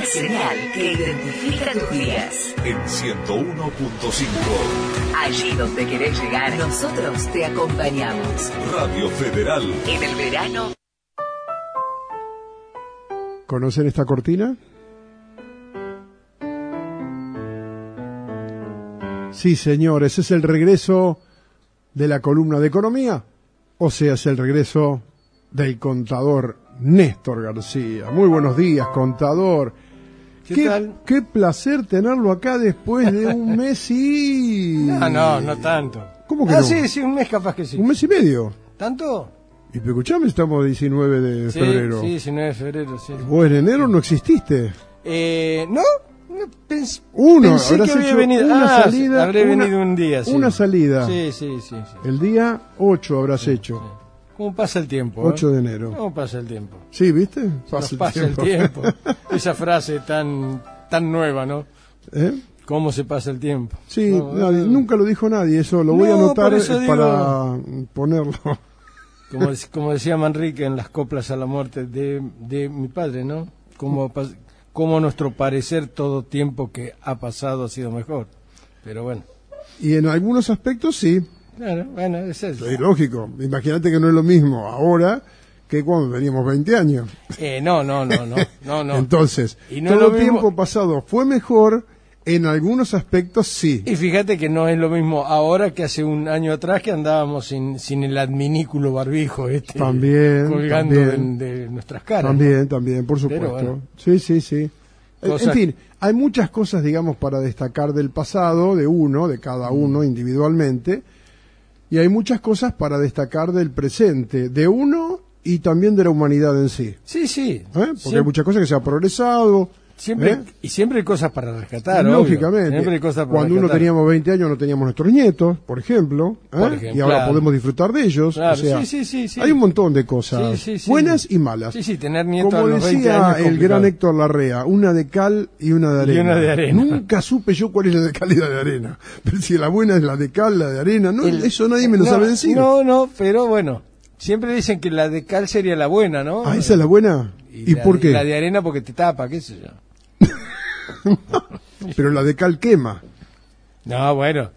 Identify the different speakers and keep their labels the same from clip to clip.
Speaker 1: señal que identifica tus días.
Speaker 2: En 101.5.
Speaker 1: Allí donde querés llegar, nosotros te acompañamos.
Speaker 2: Radio Federal.
Speaker 1: En el verano.
Speaker 3: ¿Conocen esta cortina? Sí, señores, es el regreso de la columna de economía, o sea, es el regreso del contador Néstor García. Muy buenos días, contador.
Speaker 4: ¿Qué tal?
Speaker 3: Qué placer tenerlo acá después de un mes y...
Speaker 4: No tanto.
Speaker 3: ¿Cómo que no?
Speaker 4: Sí, un mes capaz que sí.
Speaker 3: ¿Un mes y medio?
Speaker 4: ¿Tanto?
Speaker 3: Y pero escuchame, estamos 19 de febrero.
Speaker 4: Sí, 19 de febrero, sí.
Speaker 3: ¿Vos en enero no exististe?
Speaker 4: No pensé que había venido.
Speaker 3: Una salida.
Speaker 4: Habré venido un día, sí.
Speaker 3: Una salida.
Speaker 4: Sí.
Speaker 3: El día 8 habrás hecho.
Speaker 4: Sí. ¿Cómo pasa el tiempo?
Speaker 3: 8 de enero.
Speaker 4: ¿Cómo pasa el tiempo?
Speaker 3: Sí, ¿viste?
Speaker 4: Pasa el tiempo. Esa frase tan nueva, ¿no? ¿Cómo se pasa el tiempo?
Speaker 3: Sí, nunca lo dijo nadie, eso lo voy a anotar para ponerlo.
Speaker 4: Como decía Manrique en las coplas a la muerte de mi padre, ¿no? Como nuestro parecer todo tiempo que ha pasado ha sido mejor. Pero bueno.
Speaker 3: Y en algunos aspectos sí.
Speaker 4: Claro, bueno, es eso.
Speaker 3: Es lógico. Imagínate que no es lo mismo ahora que cuando teníamos 20 años.
Speaker 4: No.
Speaker 3: Entonces,
Speaker 4: y no
Speaker 3: todo el tiempo pasado fue mejor, en algunos aspectos sí.
Speaker 4: Y fíjate que no es lo mismo ahora que hace un año atrás que andábamos sin el adminículo barbijo
Speaker 3: también,
Speaker 4: colgando
Speaker 3: también.
Speaker 4: De nuestras caras.
Speaker 3: También, por supuesto.
Speaker 4: Bueno,
Speaker 3: sí. En fin, hay muchas cosas, digamos, para destacar del pasado, de cada uno individualmente, y hay muchas cosas para destacar del presente, de uno y también de la humanidad en sí.
Speaker 4: Sí.
Speaker 3: Porque hay muchas cosas que se ha progresado.
Speaker 4: Y siempre hay cosas para rescatar,
Speaker 3: lógicamente.
Speaker 4: Siempre hay cosas para
Speaker 3: Cuando
Speaker 4: rescatar.
Speaker 3: uno teníamos 20 años no teníamos nuestros nietos, por ejemplo, y ahora podemos disfrutar de ellos.
Speaker 4: Claro,
Speaker 3: o sea,
Speaker 4: sí.
Speaker 3: Hay un montón de cosas buenas y malas.
Speaker 4: Sí, tener nietos
Speaker 3: como
Speaker 4: a los 20
Speaker 3: decía
Speaker 4: años
Speaker 3: el gran Héctor Larrea, una de cal y una de arena.
Speaker 4: Y una de arena.
Speaker 3: Nunca supe yo cuál es la de cal y la de arena. Pero si la buena es la de cal, la de arena, eso nadie me lo sabe decir.
Speaker 4: No, pero bueno, siempre dicen que la de cal sería la buena, ¿no?
Speaker 3: ¿Ah, esa es la buena? ¿Y por qué?
Speaker 4: La de arena porque te tapa, qué sé yo.
Speaker 3: Pero la de cal quema.
Speaker 4: No, bueno.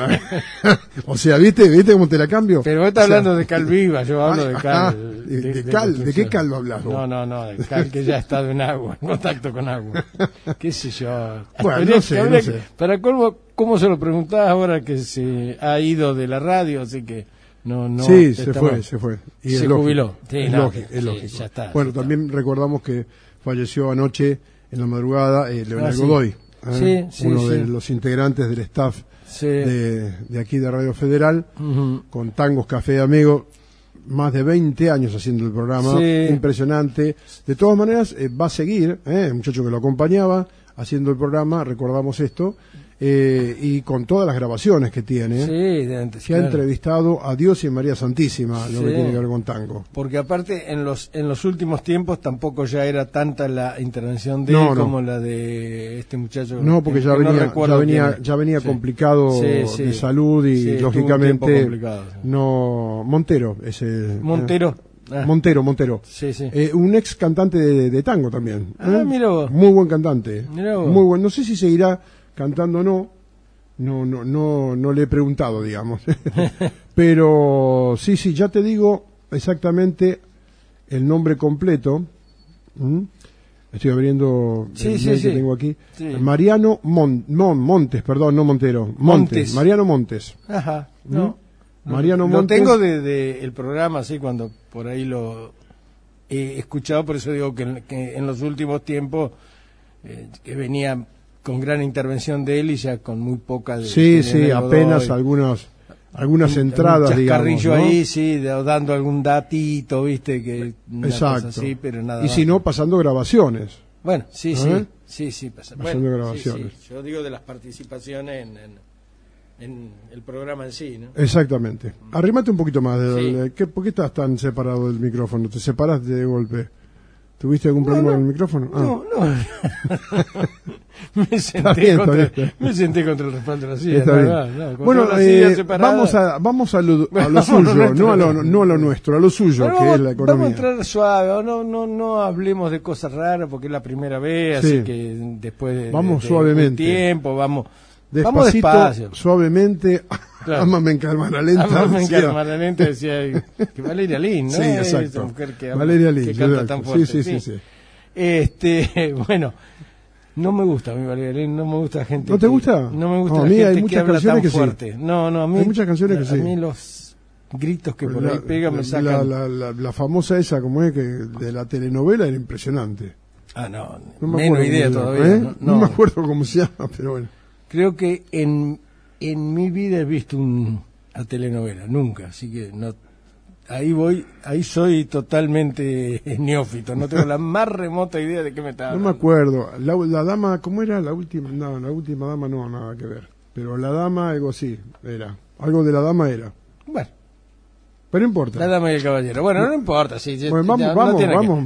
Speaker 3: O sea, ¿viste cómo te la cambio?
Speaker 4: Pero vos estás hablando de cal viva, yo hablo de cal.
Speaker 3: ¿De qué cal hablas vos?
Speaker 4: No, de cal que ya ha estado en agua, en contacto con agua. ¿Qué sé yo?
Speaker 3: Bueno, no sé.
Speaker 4: Para ¿cómo se lo preguntás ahora que se ha ido de la radio? Así que no.
Speaker 3: Sí, se fue. Y
Speaker 4: se jubiló. Sí,
Speaker 3: es lógico.
Speaker 4: Ya está.
Speaker 3: Bueno, también recordamos que falleció anoche en la madrugada Leonel Godoy, uno de los integrantes del staff de aquí de Radio Federal, con Tangos Café de Amigo, más de 20 años haciendo el programa, impresionante. De todas maneras, va a seguir, el muchacho que lo acompañaba haciendo el programa, recordamos esto, y con todas las grabaciones que tiene, que ha entrevistado a Dios y María Santísima, lo que tiene que ver con tango.
Speaker 4: Porque aparte en los últimos tiempos tampoco ya era tanta la intervención de él como la de este muchacho.
Speaker 3: No, porque ya venía complicado de salud y lógicamente Montero. Montero.
Speaker 4: Sí.
Speaker 3: Un ex cantante de tango también.
Speaker 4: Mira vos.
Speaker 3: Muy buen cantante.
Speaker 4: Muy
Speaker 3: bueno. No sé si seguirá cantando o no. No le he preguntado, digamos. Pero sí, ya te digo exactamente el nombre completo. Estoy abriendo el mail que tengo aquí. Sí. Mariano Montes, perdón, no Montero. Montes. Mariano Montes.
Speaker 4: Ajá. No.
Speaker 3: Mariano Montes.
Speaker 4: Lo tengo de el programa, sí, cuando por ahí lo he escuchado, por eso digo que en los últimos tiempos que venía con gran intervención de él y ya con muy poca de...
Speaker 3: Sí, apenas algunas entradas, digamos.
Speaker 4: Carrillo, ¿no? Ahí, dando algún datito, viste, que...
Speaker 3: Exacto.
Speaker 4: Así, pero nada
Speaker 3: y
Speaker 4: más.
Speaker 3: si no, pasando grabaciones.
Speaker 4: Bueno, sí,
Speaker 3: pasando grabaciones.
Speaker 4: Sí. Yo digo de las participaciones en el programa en sí, ¿no?
Speaker 3: Exactamente. Arrímate un poquito más. ¿Por qué estás tan separado del micrófono? ¿Te separaste de golpe? ¿Tuviste algún problema con el micrófono?
Speaker 4: No. me senté contra el respaldo de la silla.
Speaker 3: Bueno, vamos a lo suyo, no a lo nuestro, a lo suyo, que es la economía.
Speaker 4: Vamos a entrar suave, no hablemos de cosas raras porque es la primera vez, así que después
Speaker 3: vamos suavemente.
Speaker 4: Un tiempo, vamos
Speaker 3: despacio. Suavemente. Claro. Ámame en cámara lenta.
Speaker 4: Ámame en cámara lenta decía que Valeria Lynn, ¿no?
Speaker 3: Sí, exacto.
Speaker 4: Esa mujer que
Speaker 3: Valeria Lynn,
Speaker 4: que canta tan fuerte.
Speaker 3: Sí.
Speaker 4: Bueno, no me gusta a mí Valeria Lynn, no me gusta gente.
Speaker 3: ¿No te gusta?
Speaker 4: No me gusta
Speaker 3: a mí
Speaker 4: la
Speaker 3: hay
Speaker 4: gente
Speaker 3: muchas
Speaker 4: que habla
Speaker 3: canciones
Speaker 4: tan
Speaker 3: que
Speaker 4: fuerte.
Speaker 3: Sí.
Speaker 4: No, a mí
Speaker 3: hay muchas canciones que sí.
Speaker 4: A mí los gritos que por ahí pegan me sacan.
Speaker 3: La famosa esa, como es que de la telenovela, era impresionante.
Speaker 4: No menos idea todavía.
Speaker 3: No me acuerdo cómo se llama, pero bueno.
Speaker 4: Creo que en mi vida he visto una telenovela, nunca, así que no. Ahí soy totalmente neófito, no tengo la más remota idea de qué me estaba hablando.
Speaker 3: No me acuerdo, la dama, ¿cómo era? La última dama no, nada que ver, pero la dama algo así, algo de la dama era.
Speaker 4: Bueno.
Speaker 3: Pero no importa.
Speaker 4: La dama y el caballero. Bueno, no importa. Sí,
Speaker 3: bueno, vamos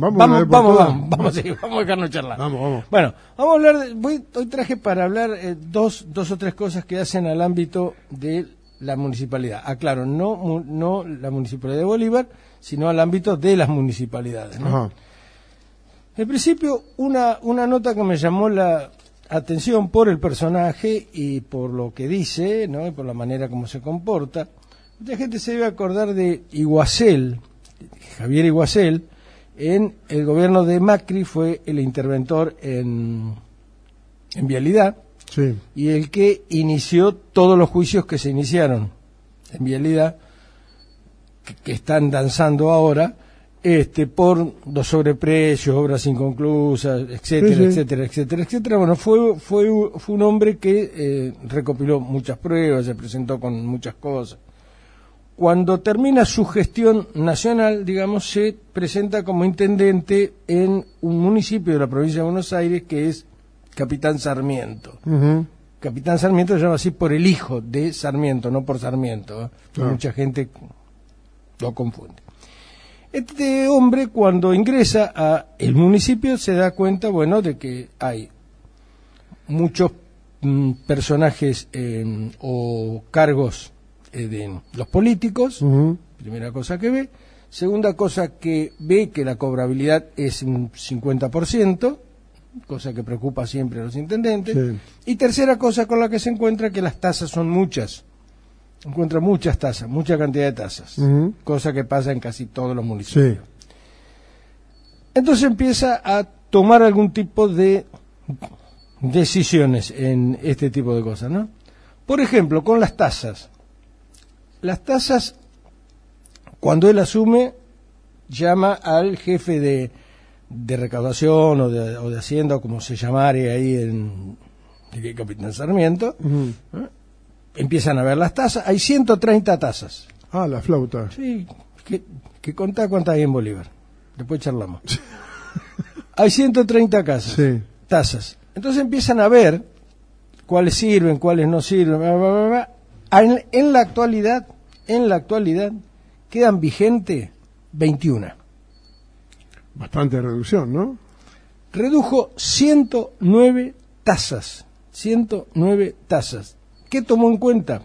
Speaker 4: a dejarnos charlar.
Speaker 3: Vamos.
Speaker 4: Bueno, vamos a hablar hoy traje para hablar dos o tres cosas que hacen al ámbito de la municipalidad. Aclaro, no la municipalidad de Bolívar, sino al ámbito de las municipalidades, ¿no?
Speaker 3: Ajá.
Speaker 4: En principio, una nota que me llamó la atención por el personaje y por lo que dice, ¿no? Y por la manera como se comporta. Mucha gente se debe acordar de Iguacel, Javier Iguacel, en el gobierno de Macri fue el interventor en vialidad,
Speaker 3: sí,
Speaker 4: y el que inició todos los juicios que se iniciaron en vialidad, que están danzando ahora, por los sobreprecios, obras inconclusas, etcétera. Bueno, fue un hombre que recopiló muchas pruebas, se presentó con muchas cosas. Cuando termina su gestión nacional, digamos, se presenta como intendente en un municipio de la provincia de Buenos Aires que es Capitán Sarmiento.
Speaker 3: Uh-huh.
Speaker 4: Capitán Sarmiento se llama así por el hijo de Sarmiento, no por Sarmiento. Mucha gente lo confunde. Este hombre, cuando ingresa a el municipio, se da cuenta, bueno, de que hay muchos personajes o cargos de los políticos,
Speaker 3: uh-huh.
Speaker 4: Primera cosa que ve. Segunda cosa que ve, que la cobrabilidad es un 50%, cosa que preocupa siempre a los intendentes.
Speaker 3: Sí.
Speaker 4: Y tercera cosa con la que se encuentra, que las tasas son muchas. Encuentra muchas tasas, mucha cantidad de tasas,
Speaker 3: uh-huh.
Speaker 4: Cosa que pasa en casi todos los municipios.
Speaker 3: Sí.
Speaker 4: Entonces empieza a tomar algún tipo de decisiones en este tipo de cosas, ¿no? Por ejemplo, con las tasas. Las tasas, cuando él asume, llama al jefe de recaudación o de Hacienda, o como se llamare ahí en Capitán Sarmiento.
Speaker 3: Uh-huh.
Speaker 4: Empiezan a ver las tasas. Hay 130 tasas.
Speaker 3: La flauta.
Speaker 4: Sí, que contá cuántas hay en Bolívar. Después charlamos. Hay 130 tasas. Entonces empiezan a ver cuáles sirven, cuáles no sirven. En la actualidad quedan vigentes 21.
Speaker 3: Bastante reducción, ¿no?
Speaker 4: Redujo 109 tasas. 109 tasas. ¿Qué tomó en cuenta?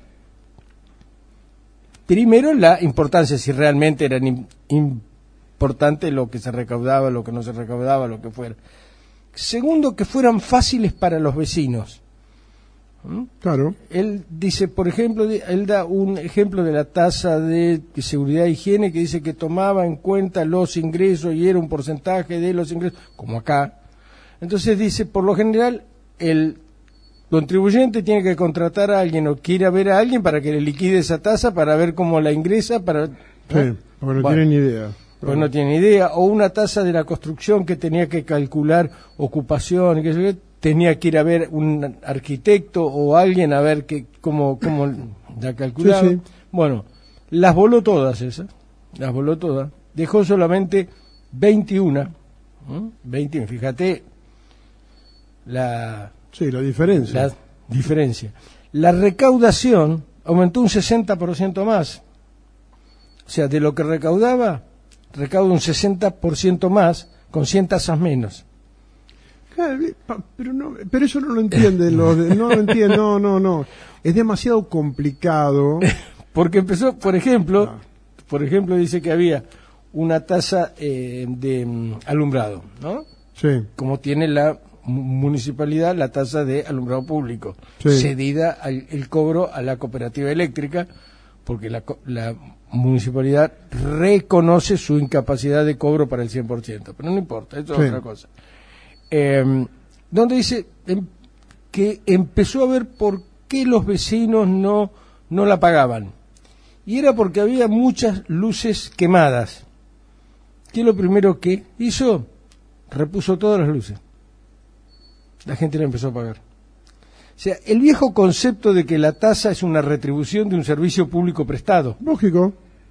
Speaker 4: Primero, la importancia, si realmente era importante lo que se recaudaba, lo que no se recaudaba, lo que fuera. Segundo, que fueran fáciles para los vecinos.
Speaker 3: Claro.
Speaker 4: Él dice, por ejemplo, él da un ejemplo de la tasa de seguridad e higiene que dice que tomaba en cuenta los ingresos y era un porcentaje de los ingresos, como acá. Entonces dice, por lo general, el contribuyente tiene que contratar a alguien o quiere ver a alguien para que le liquide esa tasa para ver cómo la ingresa.
Speaker 3: Sí, porque no tiene ni idea.
Speaker 4: Pues no tiene idea. O una tasa de la construcción que tenía que calcular ocupación, que tenía que ir a ver un arquitecto o alguien a ver cómo la calculaba.
Speaker 3: Sí.
Speaker 4: Bueno, las voló todas esas. Dejó solamente 21. 21, fíjate la diferencia. La recaudación aumentó un 60% más. O sea, de lo que recauda un 60% más con 100 tazas menos.
Speaker 3: Claro, pero eso no lo entienden no lo entiendo, no. Es demasiado complicado.
Speaker 4: Porque empezó, por ejemplo, dice que había una tasa de alumbrado, ¿no?
Speaker 3: Sí.
Speaker 4: Como tiene la municipalidad la tasa de alumbrado público,
Speaker 3: sí,
Speaker 4: cedida el cobro a la cooperativa eléctrica, porque la municipalidad reconoce su incapacidad de cobro para el 100%, pero no importa, eso es otra cosa. Donde dice que empezó a ver por qué los vecinos no la pagaban, y era porque había muchas luces quemadas. ¿Qué es lo primero que hizo? Repuso todas las luces. La gente la empezó a pagar. O sea, el viejo concepto de que la tasa es una retribución de un servicio público prestado.
Speaker 3: Lógico.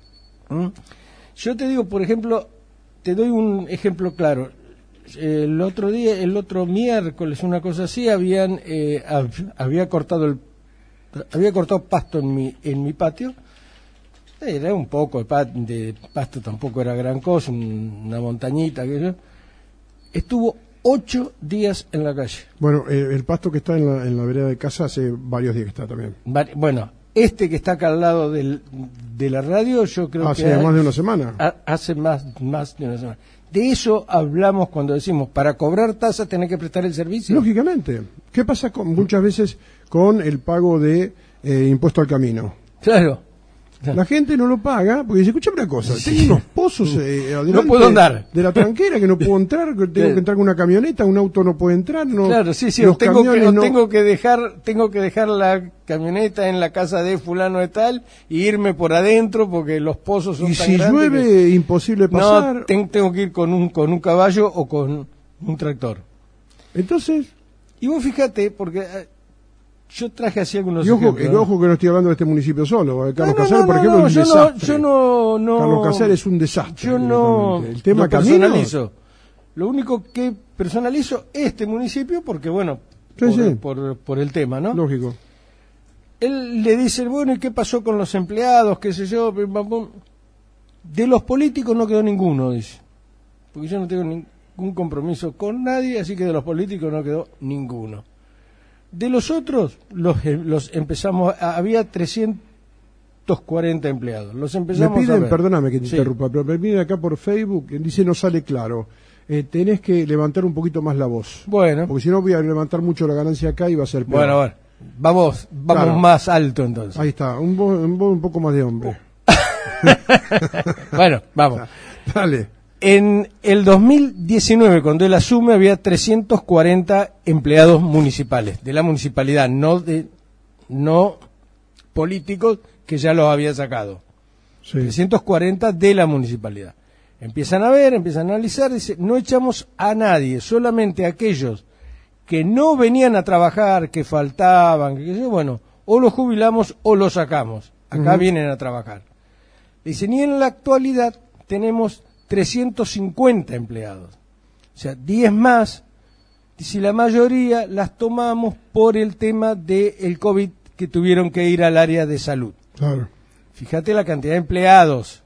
Speaker 4: Yo te digo, por ejemplo, te doy un ejemplo claro. El otro miércoles, una cosa así, había cortado pasto en mi patio. Era un poco de pasto, tampoco era gran cosa, una montañita, estuvo 8 días en la calle.
Speaker 3: Bueno, el pasto que está en la vereda de casa hace varios días que está también.
Speaker 4: Bueno, que está acá al lado de la radio, yo creo que
Speaker 3: hace más de una semana.
Speaker 4: Hace más de una semana. De eso hablamos cuando decimos, para cobrar tasa tenés que prestar el servicio.
Speaker 3: Lógicamente. ¿Qué pasa muchas veces con el pago de impuesto al camino?
Speaker 4: Claro.
Speaker 3: La gente no lo paga porque dice, escúchame una cosa, tengo unos pozos
Speaker 4: no puedo andar
Speaker 3: de la tranquera que no puedo entrar, tengo que entrar con una camioneta, un auto no puede entrar, no.
Speaker 4: Claro, sí, tengo que dejar la camioneta en la casa de fulano de tal y irme por adentro porque los pozos son tan grandes. Y si
Speaker 3: llueve, imposible pasar.
Speaker 4: No, tengo que ir con un caballo o con un tractor.
Speaker 3: Entonces,
Speaker 4: y vos fíjate, porque yo traje así algunos
Speaker 3: ejemplos. Ojo que no estoy hablando de este municipio solo. Carlos Casares, por ejemplo, es un desastre. Carlos Casares es un desastre.
Speaker 4: Yo no
Speaker 3: el tema
Speaker 4: personalizo. Lo único que personalizo este municipio, porque bueno, por el tema, ¿no?
Speaker 3: Lógico.
Speaker 4: Él le dice, bueno, ¿y qué pasó con los empleados? ¿Qué sé yo? De los políticos no quedó ninguno, dice. Porque yo no tengo ningún compromiso con nadie, así que de los políticos no quedó ninguno. De los otros, los empezamos, había 340 empleados. Los empezamos a ver.
Speaker 3: Perdóname que te interrumpa, pero me piden acá por Facebook, dice no sale claro. Tenés que levantar un poquito más la voz.
Speaker 4: Bueno.
Speaker 3: Porque si no voy a levantar mucho la ganancia acá y va a ser peor.
Speaker 4: Bueno, vamos claro. Más alto entonces.
Speaker 3: Ahí está, un voz un poco más de hombre.
Speaker 4: Bueno, vamos.
Speaker 3: Dale.
Speaker 4: En el 2019, cuando él asume, había 340 empleados municipales, de la municipalidad, no políticos, que ya los había sacado. Sí. 340 de la municipalidad. Empiezan a analizar, dice, no echamos a nadie, solamente a aquellos que no venían a trabajar, que faltaban, bueno, o los jubilamos o los sacamos. Acá vienen a trabajar. Dice, ni en la actualidad tenemos 350 empleados, o sea, 10 más, y si la mayoría las tomamos por el tema del COVID, que tuvieron que ir al área de salud.
Speaker 3: Claro.
Speaker 4: Fíjate la cantidad de empleados,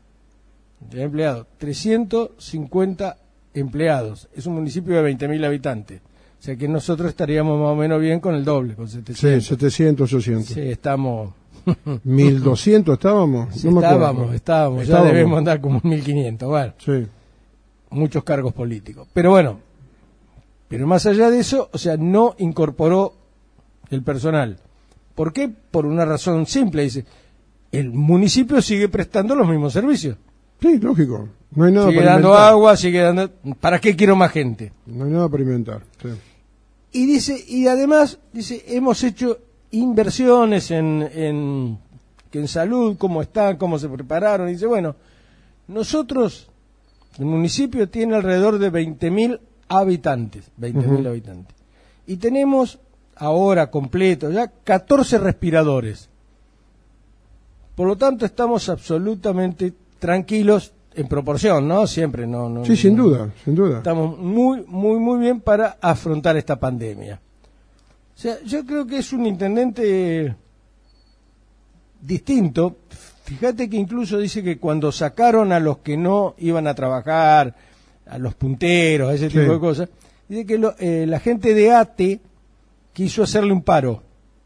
Speaker 4: 350 empleados, es un municipio de 20.000 habitantes, o sea que nosotros estaríamos más o menos bien con el doble, con 700.
Speaker 3: Sí, 700, 800.
Speaker 4: Sí, estamos...
Speaker 3: 1.200 estábamos.
Speaker 4: Sí, no estábamos, ya debemos andar como 1.500, bueno.
Speaker 3: Sí.
Speaker 4: Muchos cargos políticos. Pero bueno, más allá de eso, o sea, no incorporó el personal. ¿Por qué? Por una razón simple, dice, el municipio sigue prestando los mismos servicios.
Speaker 3: Sí, lógico. No hay nada
Speaker 4: sigue
Speaker 3: para
Speaker 4: dando
Speaker 3: inventar.
Speaker 4: Agua, sigue dando... ¿Para qué quiero más gente?
Speaker 3: No hay nada para inventar. Sí.
Speaker 4: Y dice, y además, dice, hemos hecho inversiones en salud, cómo están, cómo se prepararon. Y dice, bueno, nosotros, el municipio tiene alrededor de 20.000 habitantes, 20.000 habitantes. Y tenemos ahora completo ya 14 respiradores. Por lo tanto, estamos absolutamente tranquilos en proporción, ¿no? Siempre, no.
Speaker 3: Sí, sin duda.
Speaker 4: Estamos muy bien para afrontar esta pandemia. O sea, yo creo que es un intendente distinto. Fíjate que incluso dice que cuando sacaron a los que no iban a trabajar, a los punteros, a ese tipo de cosas. Dice que la gente de ATE quiso hacerle un paro.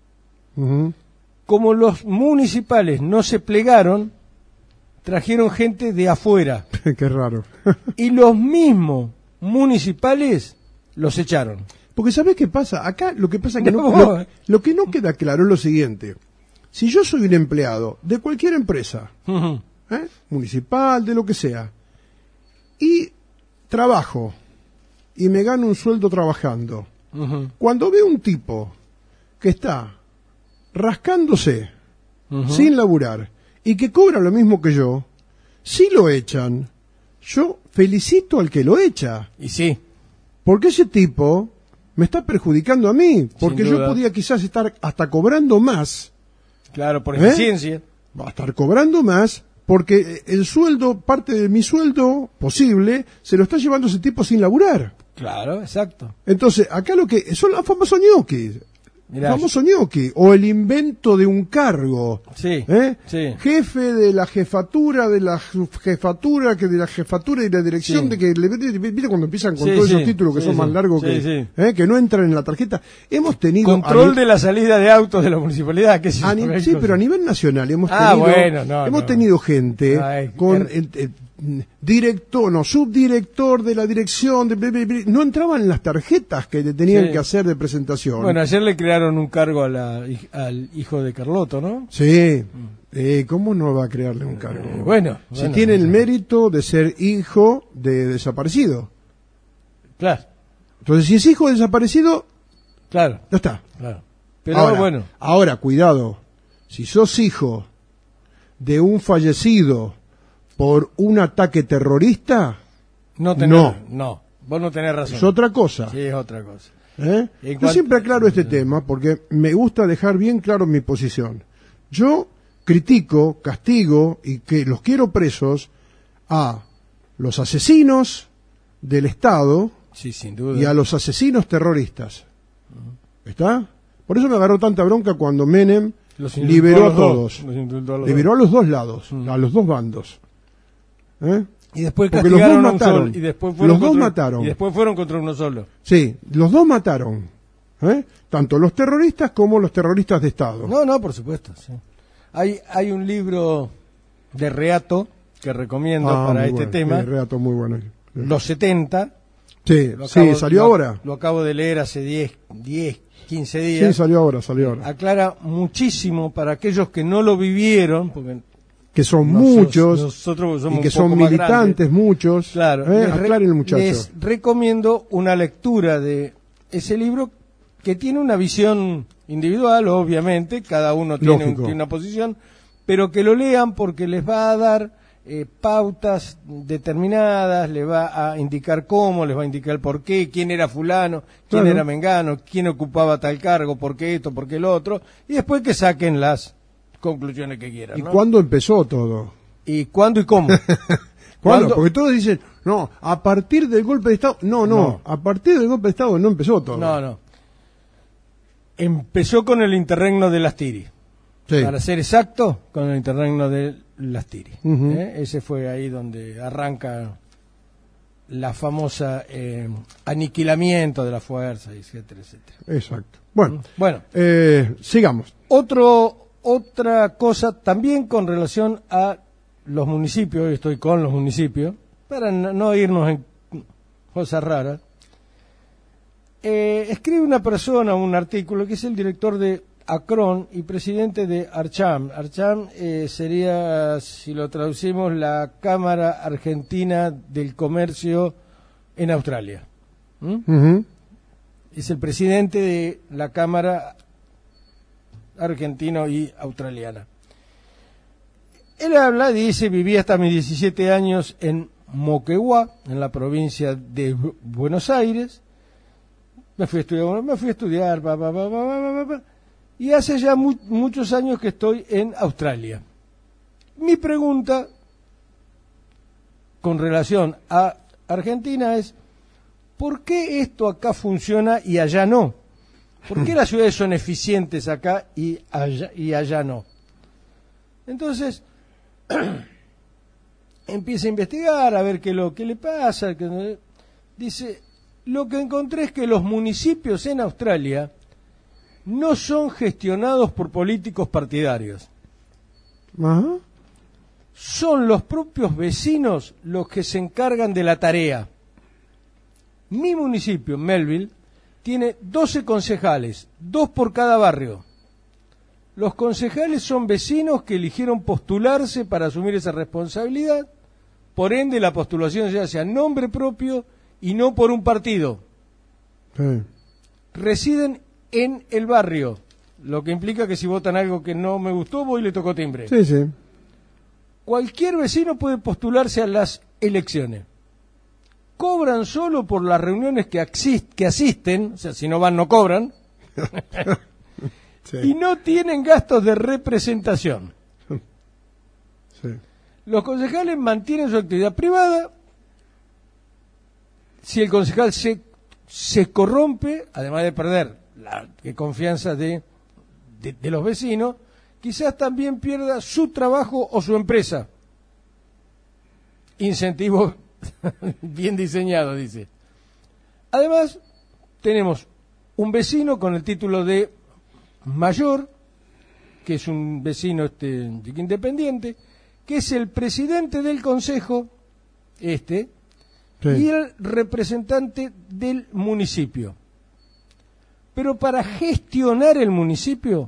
Speaker 4: Como los municipales no se plegaron, trajeron gente de afuera.
Speaker 3: Qué raro.
Speaker 4: Y los mismos municipales los echaron.
Speaker 3: Porque ¿sabés qué pasa? Acá lo que pasa es que lo que no queda claro es lo siguiente. Si yo soy un empleado de cualquier empresa, municipal, de lo que sea, y trabajo, y me gano un sueldo trabajando, cuando veo un tipo que está rascándose, sin laburar, y que cobra lo mismo que yo, si lo echan, yo felicito al que lo echa.
Speaker 4: Y sí.
Speaker 3: Porque ese tipo me está perjudicando a mí, porque yo podía quizás estar hasta cobrando más.
Speaker 4: Claro, por eficiencia.
Speaker 3: Va a estar cobrando más, porque el sueldo, parte de mi sueldo posible, se lo está llevando ese tipo sin laburar.
Speaker 4: Claro, exacto.
Speaker 3: Entonces, acá lo que son los famosos ñoquis. El famoso ñoqui, o el invento de un cargo.
Speaker 4: Sí, sí.
Speaker 3: Jefe de la jefatura, de la jefatura, que de la jefatura y la dirección, de que ¿viste cuando empiezan con todos esos títulos que son más largos que no entran en la tarjeta? Hemos tenido
Speaker 4: control de la salida de autos de la municipalidad, que sí,
Speaker 3: pero a nivel nacional hemos tenido gente con subdirector de la dirección, no entraban en las tarjetas que tenían que hacer de presentación.
Speaker 4: Bueno, ayer le crearon un cargo al hijo de Carlotto, ¿no?
Speaker 3: Sí. ¿Cómo no va a crearle un cargo? Si
Speaker 4: bueno,
Speaker 3: tiene el mérito de ser hijo de desaparecido.
Speaker 4: Claro.
Speaker 3: Entonces, si es hijo de desaparecido,
Speaker 4: claro,
Speaker 3: ya está.
Speaker 4: Claro. Pero
Speaker 3: ahora, cuidado. Si sos hijo de un fallecido por un ataque terrorista,
Speaker 4: vos no tenés razón.
Speaker 3: Es otra cosa.
Speaker 4: Sí, es otra cosa.
Speaker 3: Yo siempre aclaro este tema porque me gusta dejar bien claro mi posición. Yo critico, castigo y que los quiero presos a los asesinos del Estado,
Speaker 4: sin duda,
Speaker 3: y a los asesinos terroristas. ¿Está? Por eso me agarró tanta bronca cuando Menem liberó a todos. Liberó a los dos lados, a los dos bandos.
Speaker 4: Y después
Speaker 3: porque los dos mataron.
Speaker 4: Y después
Speaker 3: mataron.
Speaker 4: Y después fueron contra uno solo.
Speaker 3: Sí, los dos mataron. Tanto los terroristas como los terroristas de Estado.
Speaker 4: No, por supuesto. Sí. Hay un libro de Reato que recomiendo para este tema.
Speaker 3: Sí, Reato muy bueno.
Speaker 4: Los 70.
Speaker 3: Sí, salió ahora.
Speaker 4: Lo acabo de leer hace 10, 15 días.
Speaker 3: Sí, salió ahora.
Speaker 4: Aclara muchísimo para aquellos que no lo vivieron, porque
Speaker 3: que son muchos,
Speaker 4: nosotros somos
Speaker 3: y que son militantes muchos.
Speaker 4: Claro,
Speaker 3: aclaren, muchachos.
Speaker 4: Les recomiendo una lectura de ese libro que tiene una visión individual, obviamente, cada uno tiene una posición, pero que lo lean porque les va a dar pautas determinadas, les va a indicar cómo, les va a indicar por qué, quién era fulano, quién era mengano, quién ocupaba tal cargo, por qué esto, por qué lo otro, y después que saquen las conclusiones que quieran.
Speaker 3: ¿Y cuándo empezó todo?
Speaker 4: ¿Y cuándo y cómo?
Speaker 3: ¿Cuándo? Porque todos dicen, no, a partir del golpe de Estado. No, a partir del golpe de Estado no empezó todo.
Speaker 4: No. Empezó con el interregno de Lastiri. Sí. Para ser exacto, con el interregno de Lastiri. Ese fue ahí donde arranca la famosa aniquilamiento de la fuerza, etcétera, etcétera.
Speaker 3: Exacto. Bueno, sigamos.
Speaker 4: Otra cosa, también con relación a los municipios, estoy con los municipios, para no irnos en cosas raras, escribe una persona un artículo que es el director de Acron y presidente de Archam. Archam sería, si lo traducimos, la Cámara Argentina del Comercio en Australia. Es el presidente de la Cámara argentino y australiana. Él dice, viví hasta mis 17 años en Moquegua, en la provincia de Buenos Aires. Me fui a estudiar, y hace ya muchos años que estoy en Australia. Mi pregunta con relación a Argentina es, ¿por qué esto acá funciona y allá no? ¿Por qué las ciudades son eficientes acá y allá no? Entonces, empieza a investigar, a ver qué le pasa. Dice, lo que encontré es que los municipios en Australia no son gestionados por políticos partidarios.
Speaker 3: Ajá.
Speaker 4: Son los propios vecinos los que se encargan de la tarea. Mi municipio, Melville, tiene 12 concejales, 2 por cada barrio. Los concejales son vecinos que eligieron postularse para asumir esa responsabilidad, por ende la postulación se hace a nombre propio y no por un partido.
Speaker 3: Sí.
Speaker 4: Residen en el barrio, lo que implica que si votan algo que no me gustó, voy y le toco timbre.
Speaker 3: Sí, sí.
Speaker 4: Cualquier vecino puede postularse a las elecciones. Cobran solo por las reuniones que asisten, o sea, si no van no cobran,
Speaker 3: Sí.
Speaker 4: y no tienen gastos de representación.
Speaker 3: Sí.
Speaker 4: Los concejales mantienen su actividad privada. Si el concejal se corrompe, además de perder la confianza de los vecinos, quizás también pierda su trabajo o su empresa. Incentivo bien diseñado, dice. Además, tenemos un vecino con el título de mayor, que es un vecino independiente, que es el presidente del consejo, sí, y el representante del municipio. Pero para gestionar el municipio,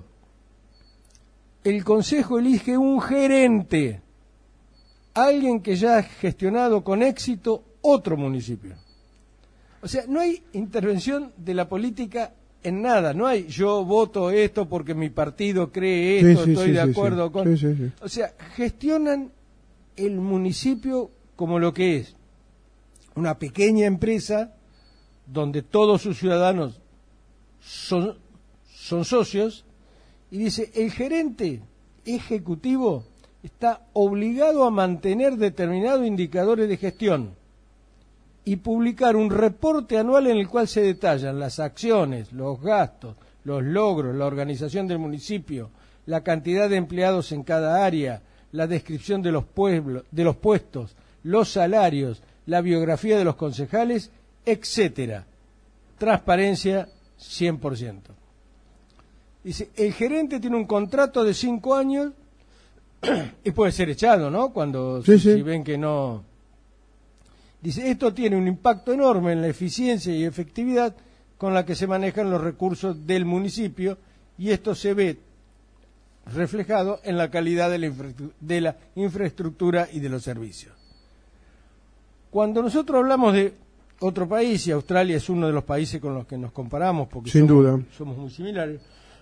Speaker 4: el consejo elige un gerente, alguien que ya ha gestionado con éxito otro municipio. O sea, no hay intervención de la política en nada, no hay yo voto esto porque mi partido cree esto,
Speaker 3: sí,
Speaker 4: estoy
Speaker 3: sí,
Speaker 4: de
Speaker 3: sí,
Speaker 4: acuerdo
Speaker 3: sí.
Speaker 4: con...
Speaker 3: Sí, sí, sí.
Speaker 4: O sea, gestionan el municipio como lo que es, una pequeña empresa donde todos sus ciudadanos son socios, y dice, el gerente ejecutivo está obligado a mantener determinados indicadores de gestión y publicar un reporte anual en el cual se detallan las acciones, los gastos, los logros, la organización del municipio, la cantidad de empleados en cada área, la descripción de los puestos, los salarios, la biografía de los concejales, etcétera. Transparencia 100%. Dice, el gerente tiene un contrato de 5 años y puede ser echado, ¿no? Cuando si ven que no... Dice, esto tiene un impacto enorme en la eficiencia y efectividad con la que se manejan los recursos del municipio, y esto se ve reflejado en la calidad de la infraestructura y de los servicios. Cuando nosotros hablamos de otro país, y Australia es uno de los países con los que nos comparamos, porque
Speaker 3: sin duda
Speaker 4: somos muy similares,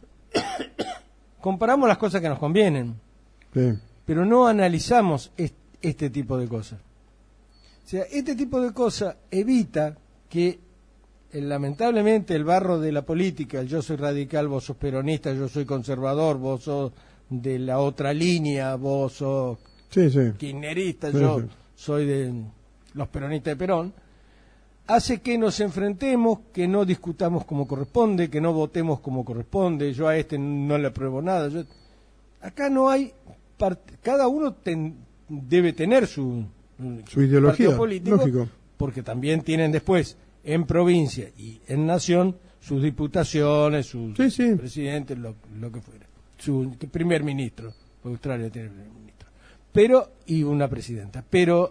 Speaker 4: comparamos las cosas que nos convienen,
Speaker 3: sí,
Speaker 4: pero no analizamos este tipo de cosas. O sea, este tipo de cosas evita que lamentablemente el barro de la política, yo soy radical, vos sos peronista, yo soy conservador, vos sos de la otra línea, vos sos kirchnerista, yo soy de los peronistas de Perón, hace que nos enfrentemos, que no discutamos como corresponde, que no votemos como corresponde, yo a este no le apruebo nada. Acá no hay, cada uno debe tener su
Speaker 3: ideología
Speaker 4: político,
Speaker 3: lógico,
Speaker 4: porque también tienen después en provincia y en nación sus diputaciones, sus presidentes, lo que fuera, su primer ministro, Australia tiene primer ministro, y una presidenta, pero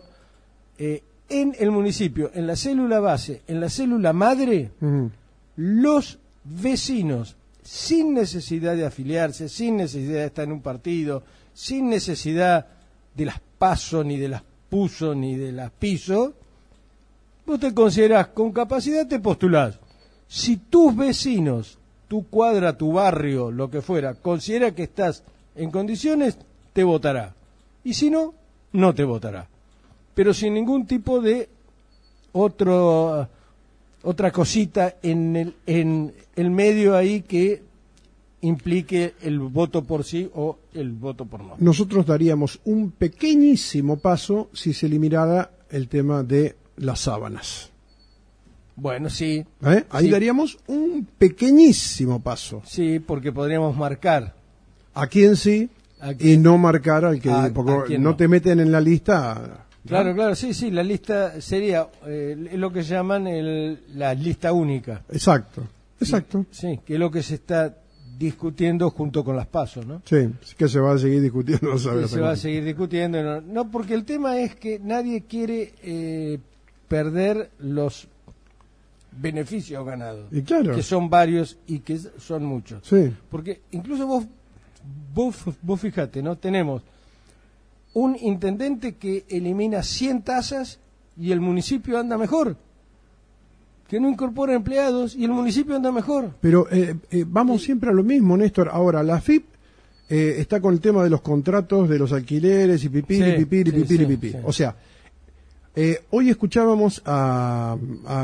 Speaker 4: en el municipio, en la célula base, en la célula madre, los vecinos, sin necesidad de afiliarse, sin necesidad de estar en un partido, sin necesidad de las PASO, ni de las PUSO, ni de las PISO, vos te considerás con capacidad, te postulás. Si tus vecinos, tu cuadra, tu barrio, lo que fuera, considera que estás en condiciones, te votará. Y si no, no te votará. Pero sin ningún tipo de otra cosita en el medio ahí que implique el voto por sí o el voto por no.
Speaker 3: Nosotros daríamos un pequeñísimo paso si se eliminara el tema de las sábanas.
Speaker 4: Bueno, sí.
Speaker 3: Ahí daríamos un pequeñísimo paso.
Speaker 4: Sí, porque podríamos marcar
Speaker 3: a quién sí y no marcar al que, porque no te meten en la lista
Speaker 4: Claro, sí, la lista sería lo que llaman la lista única.
Speaker 3: Exacto.
Speaker 4: Sí, que es lo que se está discutiendo junto con las PASO, ¿no?
Speaker 3: Sí, que se va a seguir discutiendo.
Speaker 4: Se va a seguir discutiendo, no, porque el tema es que nadie quiere perder los beneficios ganados,
Speaker 3: y claro,
Speaker 4: que son varios y que son muchos.
Speaker 3: Sí.
Speaker 4: Porque incluso vos fíjate, ¿no? Tenemos un intendente que elimina 100 tasas y el municipio anda mejor, que no incorpora empleados y el municipio anda mejor.
Speaker 3: Pero vamos siempre a lo mismo, Néstor. Ahora, la AFIP está con el tema de los contratos, de los alquileres y pipiri. O sea, hoy escuchábamos a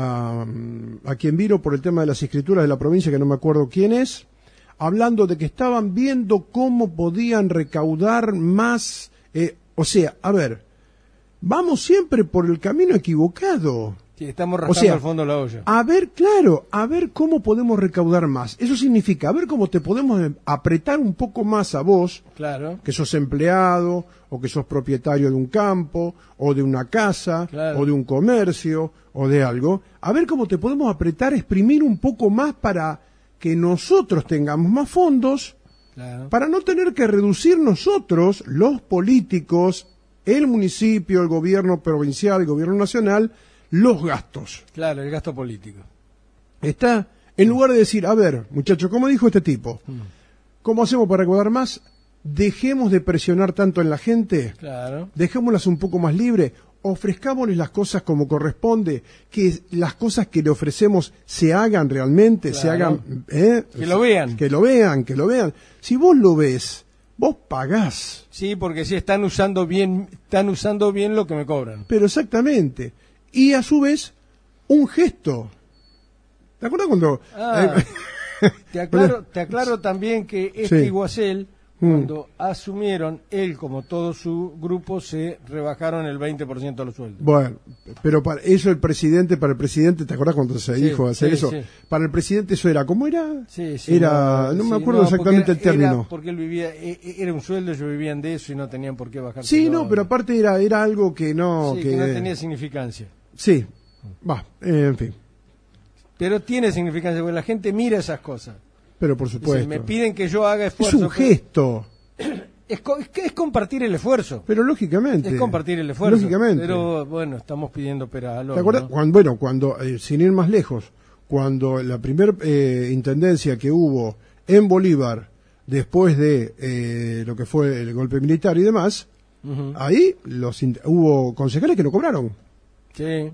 Speaker 3: quien vino por el tema de las escrituras de la provincia, que no me acuerdo quién es, hablando de que estaban viendo cómo podían recaudar más. O sea, a ver, vamos siempre por el camino equivocado.
Speaker 4: Sí, estamos rascando al fondo de la olla.
Speaker 3: A ver cómo podemos recaudar más. Eso significa, a ver cómo te podemos apretar un poco más a vos,
Speaker 4: claro,
Speaker 3: que sos empleado, o que sos propietario de un campo, o de una casa,
Speaker 4: claro,
Speaker 3: o de un comercio, o de algo. A ver cómo te podemos apretar, exprimir un poco más para que nosotros tengamos más fondos, claro, para no tener que reducir nosotros, los políticos, el municipio, el gobierno provincial, el gobierno nacional, los gastos.
Speaker 4: Claro, el gasto político.
Speaker 3: Está, en lugar de decir, a ver, muchachos, ¿cómo dijo este tipo? ¿Cómo hacemos para recaudar más? Dejemos de presionar tanto en la gente.
Speaker 4: Claro.
Speaker 3: Dejémoslas un poco más libres. Ofrezcámosles las cosas como corresponde. Que las cosas que le ofrecemos se hagan realmente,
Speaker 4: claro,
Speaker 3: se hagan...
Speaker 4: que lo vean.
Speaker 3: Que lo vean. Si vos lo ves, vos pagás.
Speaker 4: Sí, porque sí están usando bien lo que me cobran.
Speaker 3: Pero exactamente. Y a su vez, un gesto. ¿Te acuerdas cuando...?
Speaker 4: Te aclaro también que Iguacel, cuando asumieron, él como todo su grupo, se rebajaron el 20% de los sueldos.
Speaker 3: Bueno, pero para el presidente, ¿te acuerdas cuando se dijo hacer eso? Sí. Para el presidente eso era, ¿cómo era? No me acuerdo exactamente el término.
Speaker 4: Porque él vivía, era un sueldo, ellos vivían de eso y no tenían por qué bajar.
Speaker 3: Sí, no, pero aparte era algo que no...
Speaker 4: que no tenía significancia.
Speaker 3: Sí, en fin.
Speaker 4: Pero tiene significancia, porque la gente mira esas cosas.
Speaker 3: Pero por supuesto.
Speaker 4: Me piden que yo haga esfuerzo.
Speaker 3: Es un gesto.
Speaker 4: Es compartir el esfuerzo.
Speaker 3: Pero lógicamente.
Speaker 4: Es compartir el esfuerzo.
Speaker 3: Lógicamente.
Speaker 4: Pero bueno, estamos pidiendo pera al horno.
Speaker 3: ¿Te acuerdas?
Speaker 4: ¿No?
Speaker 3: Cuando sin ir más lejos, cuando la primera intendencia que hubo en Bolívar, después de lo que fue el golpe militar y demás, ahí hubo concejales que no cobraron.
Speaker 4: Sí.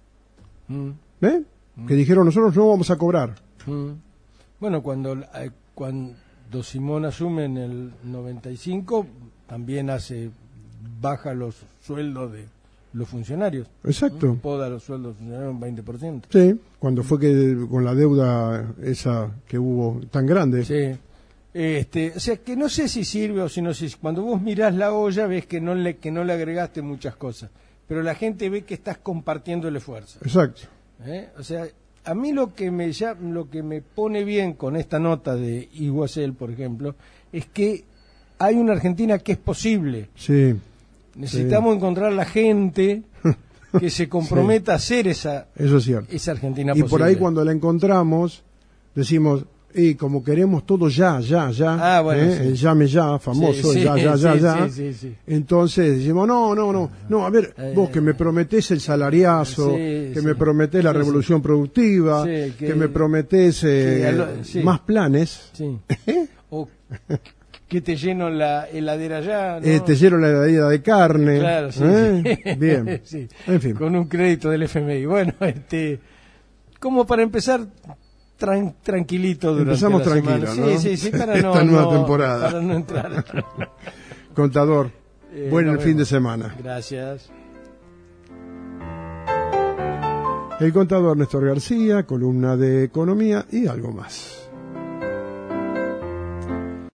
Speaker 3: Que dijeron, nosotros no vamos a cobrar.
Speaker 4: Bueno, cuando Simón asume en el 95, también baja los sueldos de los funcionarios.
Speaker 3: Exacto.
Speaker 4: Poda los sueldos de los funcionarios un 20%.
Speaker 3: Sí, cuando fue que con la deuda esa que hubo tan grande.
Speaker 4: Sí. O sea, que no sé si sirve o si no sirve. Cuando vos mirás la olla, ves que no le agregaste muchas cosas. Pero la gente ve que estás compartiendo el esfuerzo.
Speaker 3: Exacto.
Speaker 4: O sea, a mí lo que me pone bien con esta nota de Iguacel, por ejemplo, es que hay una Argentina que es posible.
Speaker 3: Sí.
Speaker 4: Necesitamos encontrar la gente que se comprometa a hacer esa Argentina posible.
Speaker 3: Y por ahí cuando la encontramos, decimos, como queremos todo ya.
Speaker 4: Bueno, sí.
Speaker 3: El llame ya, famoso, ya.
Speaker 4: Sí.
Speaker 3: Entonces decimos, no, a ver, vos que me prometés el salariazo, que me prometés la revolución productiva, que me prometés más planes.
Speaker 4: Sí. O que te lleno la heladera ya, ¿no?
Speaker 3: Te lleno la heladera de carne.
Speaker 4: Claro, sí.
Speaker 3: Bien.
Speaker 4: Sí.
Speaker 3: En fin.
Speaker 4: Con un crédito del FMI. Bueno, como para empezar tranquilito durante
Speaker 3: Empezamos
Speaker 4: la
Speaker 3: tranquilo,
Speaker 4: semana.
Speaker 3: ¿no?
Speaker 4: Sí, para
Speaker 3: esta nueva temporada.
Speaker 4: Para no entrar.
Speaker 3: Contador, buen fin de semana.
Speaker 4: Gracias.
Speaker 3: El contador Néstor García, columna de economía y algo más.